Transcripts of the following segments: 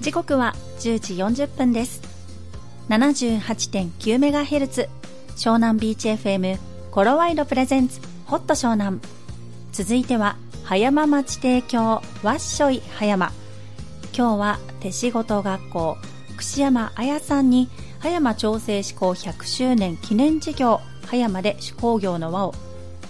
時刻は10時40分です。 78.9MHz 湘南ビーチ FM コロワイドプレゼンツホット湘南。続いては葉山町提供わっしょい葉山。今日は手仕事学校串山彩さんに葉山調整施行100周年記念事業葉山で手工芸の輪を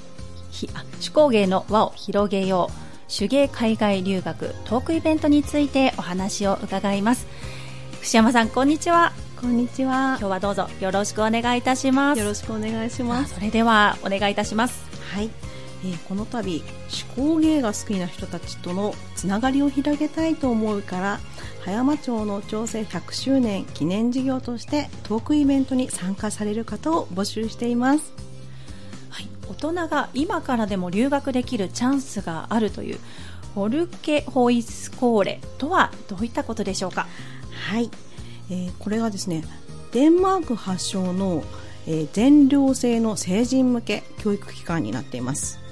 広げよう手芸海外留学トークイベントについてお話を伺います。串山さん、こんにちは。 こんにちは。 今日はどうぞよろしくお願いいたします。 よろしくお願いします。 それではお願いいたします。 はい、この度手工芸が好きな人たちとのつながりを広げたいと思うから葉山町の調整100周年記念事業としてトークイベントに参加される方を募集しています。 はい、大人が今からでも留学できるチャンスがあるというフォルケホイスコーレとはどういったことでしょうか。 はい、これがですね、デンマーク発祥の、全寮制の成人向け教育機関になっています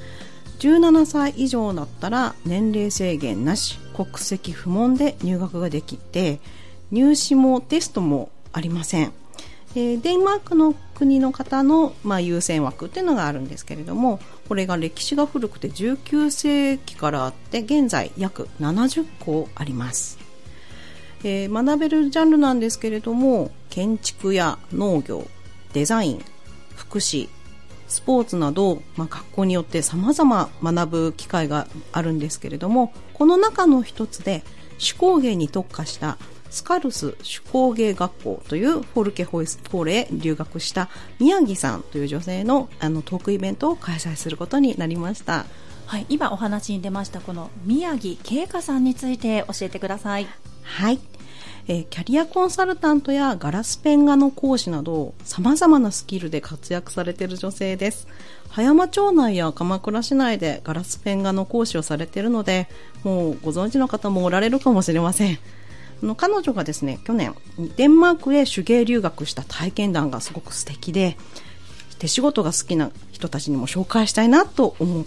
。17歳以上だったら年齢制限なし、国籍不問で入学ができて、入試もテストもありません。デンマークの国の方の、優先枠っていうのがあるんですけれども、これが歴史が古くて19世紀からあって現在約70校あります。学べるジャンルなんですけれども、建築や農業、デザイン、福祉、スポーツなど、学校によって様々学ぶ機会があるんですけれども、この中の一つで手工芸に特化したスカルス手工芸学校というフォルケホイスコーレへ留学した宮城さんという女性のトークイベントを開催することになりました。 はい、今お話に出ましたこの宮城慶香さんについて教えてください。 はい、キャリアコンサルタントやガラスペン画の講師など様々なスキルで活躍されている女性です。葉山町内や鎌倉市内でガラスペン画の講師をされているので、もうご存知の方もおられるかもしれません。彼女がですね、去年デンマークへ手芸留学した体験談がすごく素敵で、手仕事が好きな人たちにも紹介したいなと思って、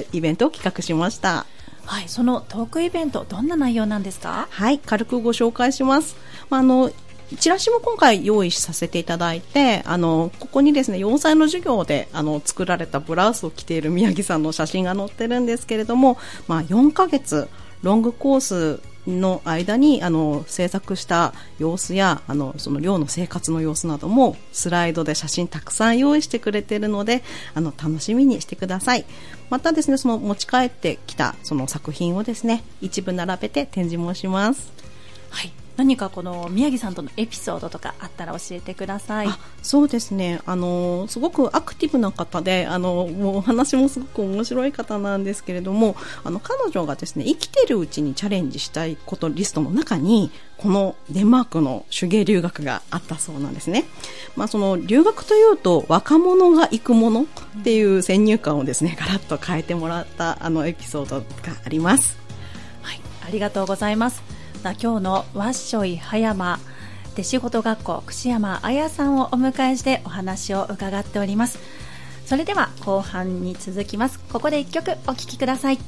イベントを企画しました。 はい、そのトークイベントどんな内容なんですか。 はい、軽くご紹介します。チラシも今回用意させていただいて、ここにですね、洋裁の授業で作られたブラウスを着ている宮城さんの写真が載ってるんですけれども、4ヶ月ロングコースの間に制作した様子やその寮の生活の様子などもスライドで写真たくさん用意してくれているので楽しみにしてください。またですね、その持ち帰ってきたその作品をですね、一部並べて展示もします。はい、 何かこの宮城さんとのエピソードとかあったら教えてください。 そうですね、すごくアクティブな方でもうお話もすごく面白い方なんですけれども、彼女がですね、生きてるうちにチャレンジしたいことリストの中にこのデンマークの手芸留学があったそうなんですね。その留学というと若者が行くものっていう先入観をですね、ガラッと変えてもらったエピソードがあります。 はい、ありがとうございます。今日のわっしょい葉山手仕事学校串山彩さんをお迎えしてお話を伺っております。それでは後半に続きます。ここで1曲お聴きください。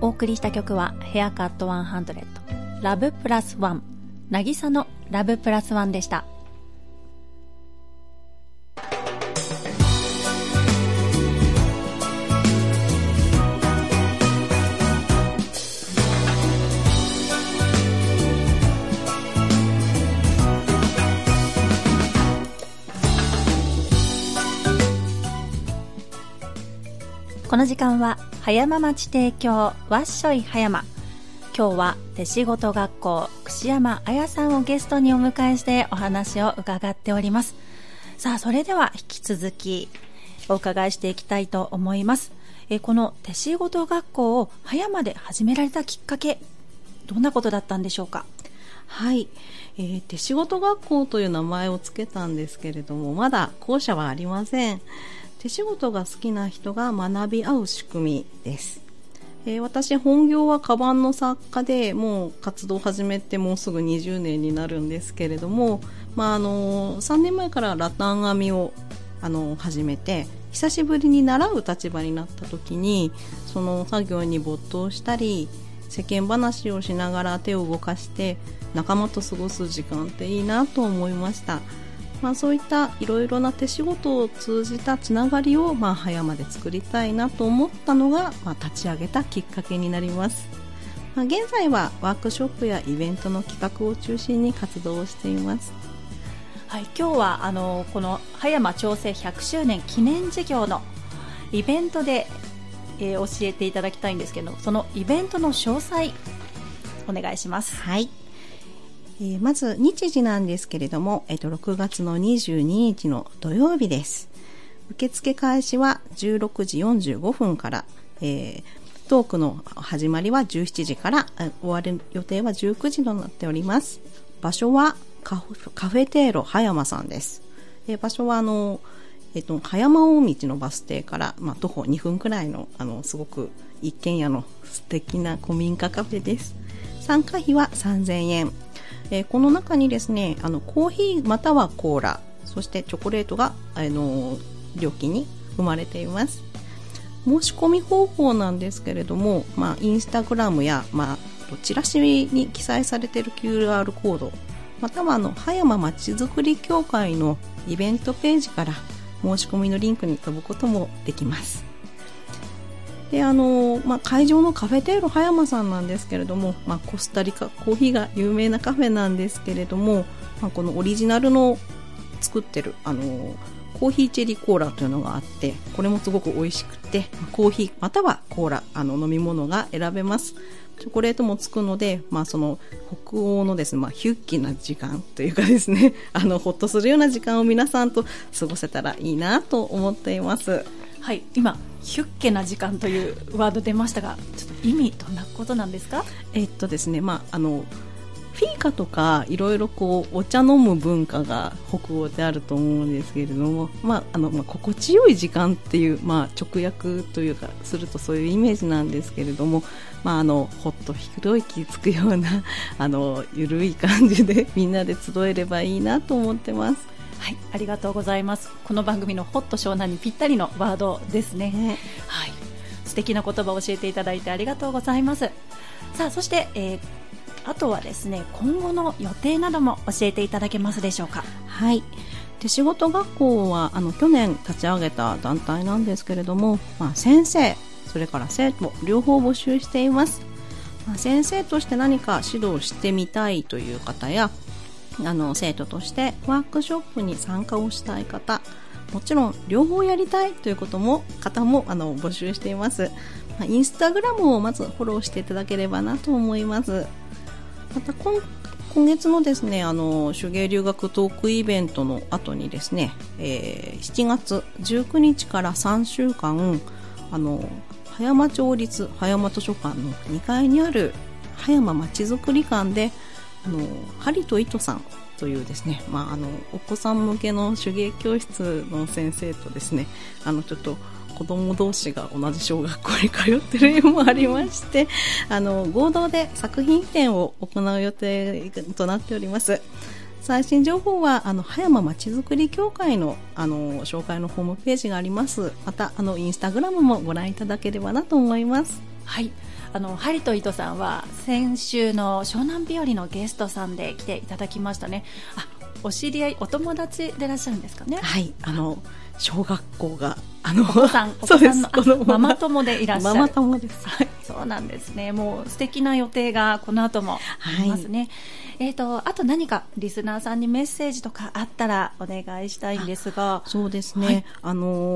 お送りした曲はヘアカット100ラブプラスワン、渚のラブプラスワンでした。この時間は葉山町提供わっしょい葉山。今日は手仕事学校串山彩さんをゲストにお迎えしてお話を伺っております。さあ、それでは引き続きお伺いしていきたいと思います。この手仕事学校を葉山で始められたきっかけ、どんなことだったんでしょうか？ はい、手仕事学校という名前をつけたんですけれども、まだ校舎はありません。手仕事が好きな人が学び合う仕組みです。私本業はカバンの作家で、もう活動を始めてもうすぐ20年になるんですけれども、3年前からラタン編みを始めて、久しぶりに習う立場になった時にその作業に没頭したり、世間話をしながら手を動かして仲間と過ごす時間っていいなと思いました。そういったいろいろな手仕事を通じたつながりを葉山で作りたいなと思ったのが、立ち上げたきっかけになります。現在はワークショップやイベントの企画を中心に活動をしています。 はい、今日はこの葉山町政100周年記念事業のイベントで、教えていただきたいんですけど、そのイベントの詳細お願いします。 はい、まず日時なんですけれども、6月の22日の土曜日です。受付開始は16時45分から、トークの始まりは17時から終わる予定は19時となっております。場所はカフェテーロ葉山さんです。場所は葉山大道のバス停から、徒歩2分くらいの、すごく一軒家の素敵な古民家カフェです。参加費は3000円。この中にですね、コーヒーまたはコーラ、そしてチョコレートが、料金に含まれています。申し込み方法なんですけれども、インスタグラムや、チラシに記載されている QR コード、または葉山まちづくり協会のイベントページから申し込みのリンクに飛ぶこともできます。で会場のカフェテーロ葉山さんなんですけれども、コスタリカコーヒーが有名なカフェなんですけれども、このオリジナルの作ってるコーヒーチェリーコーラというのがあって、これもすごく美味しくて、コーヒーまたはコーラ飲み物が選べます。チョコレートもつくので、その北欧のですね、ヒュッキな時間というかですね、ほっとするような時間を皆さんと過ごせたらいいなと思っています。 はい、今ヒュッケな時間というワード出ましたが、ちょっと意味どんなことなんですか？ ですね、フィーカとかいろいろお茶飲む文化が北欧であると思うんですけれども、心地よい時間っていう、直訳というかするとそういうイメージなんですけれども、ほっと一息つくようなゆるい感じでみんなで集えればいいなと思ってます。 はい、ありがとうございます。この番組のホット湘南にぴったりのワードですね。はい、素敵な言葉を教えていただいてありがとうございます。さあ、そして、あとはですね、今後の予定なども教えていただけますでしょうか？ はい、手仕事学校は去年立ち上げた団体なんですけれども、先生それから生徒両方募集しています。先生として何か指導してみたいという方や、生徒としてワークショップに参加をしたい方、もちろん両方やりたいという方も募集しています。インスタグラムをまずフォローしていただければなと思います。また今月のですね、手芸留学トークイベントの後にですね、7月19日から3週間葉山町立葉山図書館の2階にある葉山まちづくり館で針と糸さんというですね、お子さん向けの手芸教室の先生とですね、ちょっと子供同士が同じ小学校に通ってる縁もありまして合同で作品展を行う予定となっております。最新情報は葉山まちづくり協会の紹介のホームページがあります。またインスタグラムもご覧いただければなと思います。 はい、 ハリと糸さんは先週の湘南日和のゲストさんで来ていただきましたね。お知り合い、お友達でいらっしゃるんですかね。 はい、小学校がお子さんのママ友でいらっしゃる。 ママ友です。 はい、そうなんですね。もう素敵な予定がこの後もありますね。あと何かリスナーさんにメッセージとかあったらお願いしたいんですが。 そうですね、はい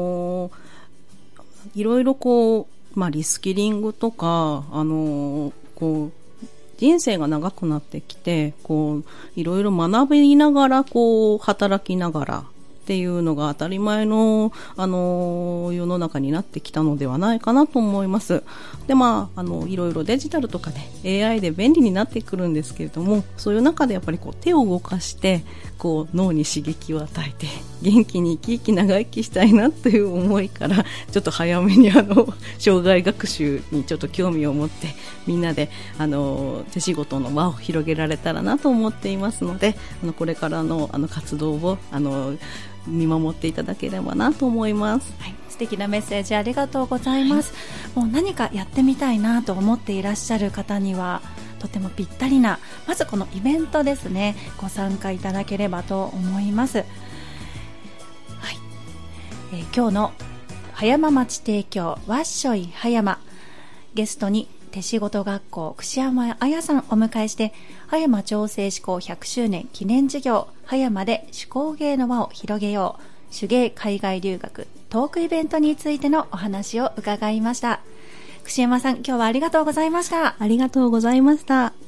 、いろいろこう、リスキリングとかこう人生が長くなってきて、こういろいろ学びながらこう働きながらっていうのが当たり前の世の中になってきたのではないかなと思います。で、いろいろデジタルとかで AI で便利になってくるんですけれども、そういう中でやっぱりこう手を動かしてこう脳に刺激を与えて元気に生き生き長生きしたいなという思いから、ちょっと早めに障害学習にちょっと興味を持ってみんなで手仕事の輪を広げられたらなと思っていますので、これからの活動を見守っていただければなと思います。 はい、素敵なメッセージありがとうございます。もう何かやってみたいなと思っていらっしゃる方にはとてもぴったりな、まずこのイベントですね、ご参加いただければと思います。はい、今日の葉山町提供わっしょい葉山、ゲストに手仕事学校串山彩さんをお迎えして、葉山調整志向100周年記念事業葉山で手工芸の輪を広げよう手芸海外留学トークイベントについてのお話を伺いました。串山さん、今日はありがとうございました。 ありがとうございました。